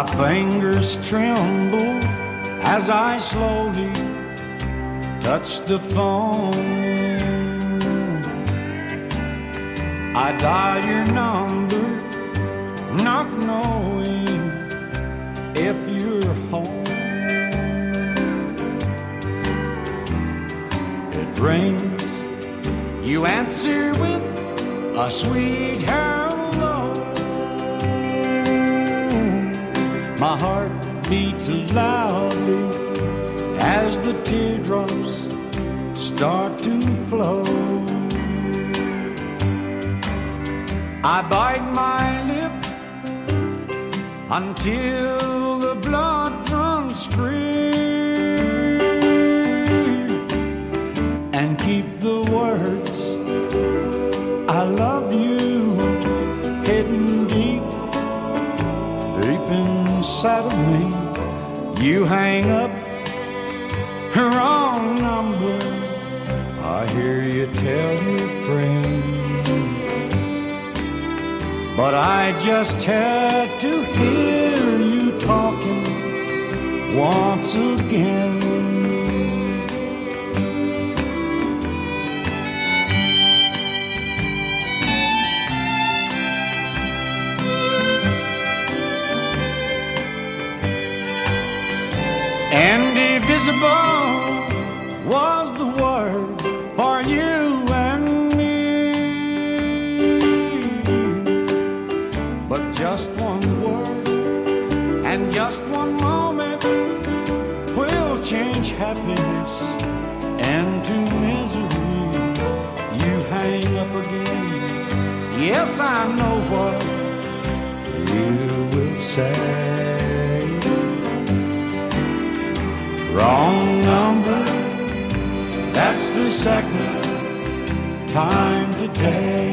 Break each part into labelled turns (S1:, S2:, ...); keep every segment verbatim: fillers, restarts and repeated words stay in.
S1: My fingers tremble as I slowly touch the phone. I dial your number, not knowing if you're home. It rings, you answer with a sweet hello. My heart beats loudly as the teardrops start to flow. I bite my lip until the blood runs free and keep the words I love you hidden deep, deep inside of me. You hang up, wrong number, I hear you tell your friend. But I just had to hear you talking once again. Indivisible was the word for you and me. But just one word and just one moment will change happiness into misery. You hang up again. Yes, I know what you will say. Wrong number, that's the second time today.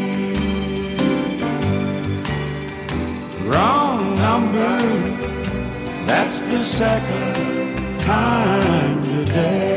S1: Wrong number, that's the second time today.